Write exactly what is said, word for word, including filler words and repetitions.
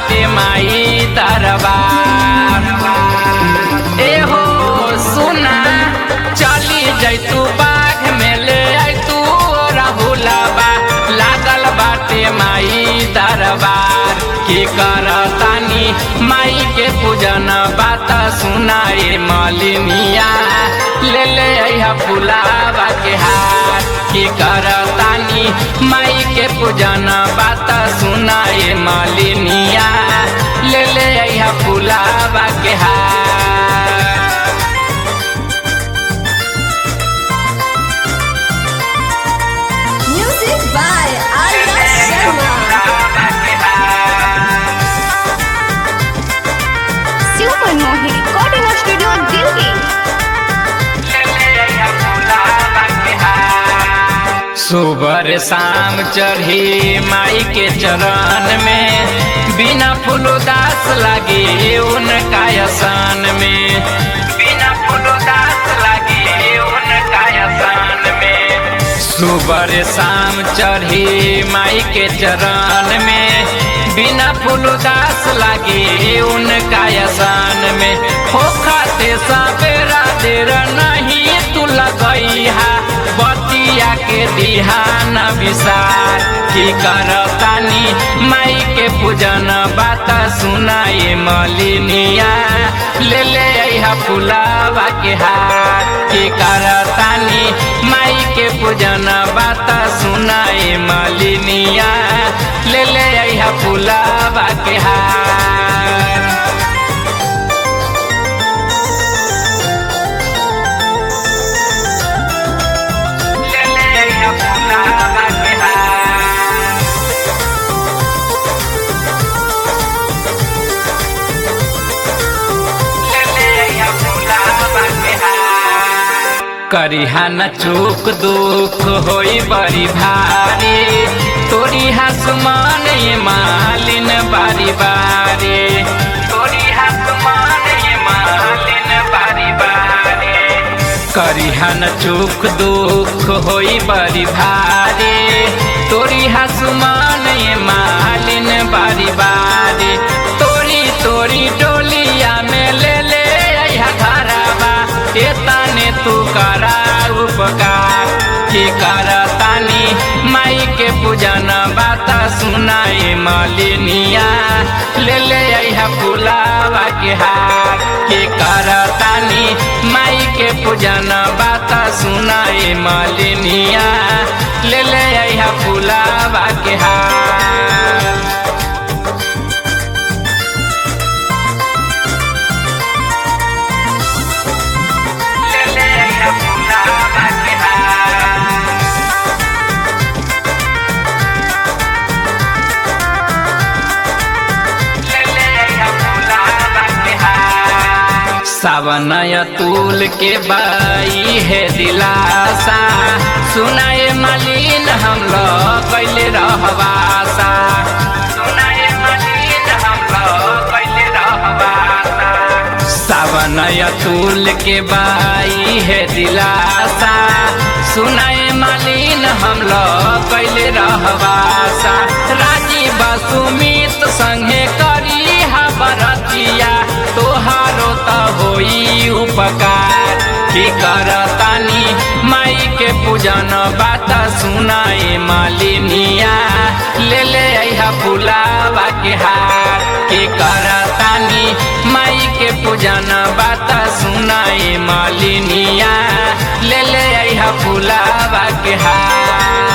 बाटे माई दरबार। ए हो सुना चली जैतू बाघ में ले आयतू राहुलबा लागल बाटे माई दरबार। की करतानी माई के पूजन बात सुनाए मलिनिया ले ले अइहा फुलावा के हार। की करतानी माई के पूजन बात सुनाए मलिनिया ले ले अइहा फुलावा के हार। Music by Arya Sharma. Super Mohi Recording Studio Delhi. सुबर शाम चढ़ी माई के चरण में बिना फूल उदास लगे उनका आसन में। बिना फूल उदास लगे उनका आसन में। सुबर शाम चढ़ी माई के चरण में बिना फूल उदास लगे उनका आसन में। हो खाते सवेरा देर नहीं तू लगैहा बतिया के दिहान विसार। की करतानी माई के पूजन बात सुनाए मलिनिया ले ले अइहा फुलावा के हार। की करतानी माई के पूजन बात सुनाए मलिनिया ले ले अइहा फुलावा के हार। करिहा न चूक दुख होई बड़ी भारी तोरी हसमान ये मालिन बारी बारी। तोरी हसमान ये मालिन बारी बारी। करिहा न चूक दुख होई बड़ी भारी तोरी हसमान ये मालिन बारी बारी। तोरी तोरी डोलिया में ले ले अइहा घरवा एतने तू करा उपकार। की करतानी माई के पूजन बात सुनाए मलिनिया ले ले अइहा फुलावा के हार। की करतानी माई के पूजन बात सुनाए मलिनिया ले ले अइहा फुलावा के हार। सावन अतुल के बाई है दिलासा सुनाए मलिन हम लोग कैले रहवासा। सुनाए मलिन हम लोग कैले रहवासा। सावन अतुल के बाई है दिलासा सुनाए मलिन हम लोग कैले रहवासा। राजीव सुमित संगे करी हा बरतिया तोहारो त होई उपकार। की करतानी माई के पूजन बात सुनाए मलिनिया ले ले अइहा फुलावा के हार। की करतानी माई के पूजन बात सुनाए मलिनिया ले ले अइहा फुलावा के हार।